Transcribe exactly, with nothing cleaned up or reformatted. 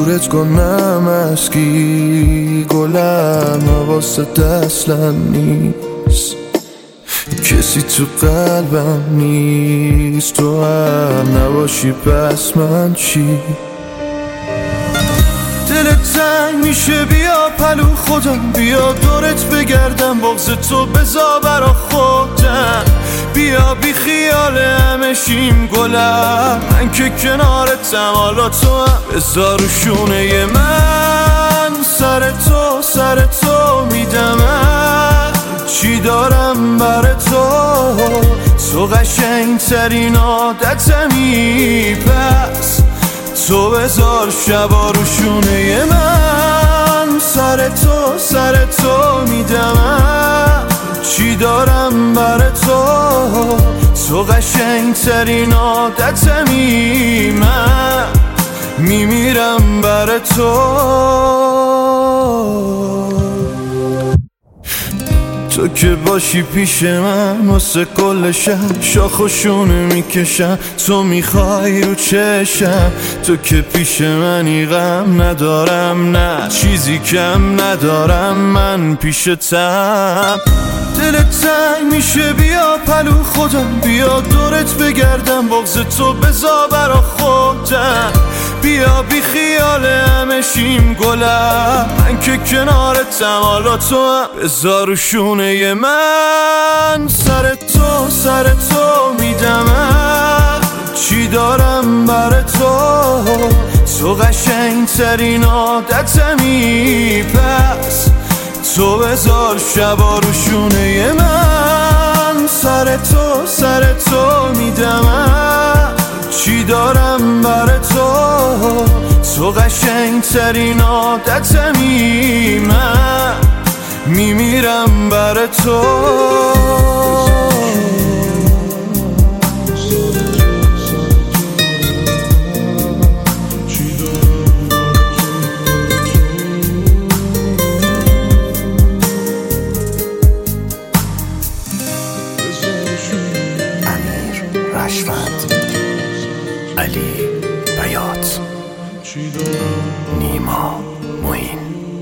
دورت کنم از کی گلم حواست اصلا نیست، کسی تو قلبم نیست، تو هم نباشی پس من چی؟ دلت تنگ میشه بیا پلو خودم، بیا دورت بگردم بغض تو بزا برا خودم، بیا بی خیال همه شیم گلم، من که کنارتم حالا تو هم بزا رو شونه من، سر تو سر تو میدمم چی دارم بر تو، تو قشنگ ترین عادتمی، پس تو بذار شبا رو شونه من، سر تو سر تو میدمم چی دارم بر تو، تو قشنگ ترین عادتمی، من میمیرم بر تو. تو که باشی پیش من واسه کل شب شاخ و شونه میکشم، تو میخوای رو چشم، تو که پیش منی غم ندارم نه چیزی کم ندارم من پیشتم، دلت تنگ میشه بیا پلو خودم، بیا دورت بگردم بغض تو بزا برا خودم، بیا بی خیال همه شیم گلم، من که کنارتم حالا تو هم بزا رو شونه من، سر تو سر تو میدمم چی دارم بر تو، تو قشنگ ترین عادتمی، پس تو بذار شبا رو شونه من، سر تو سر تو میدمم چی دارم بر تو، تو قشنگ ترین عادتمی، من میمیرم بر تو. رشفت، علی بیات، نیما موین.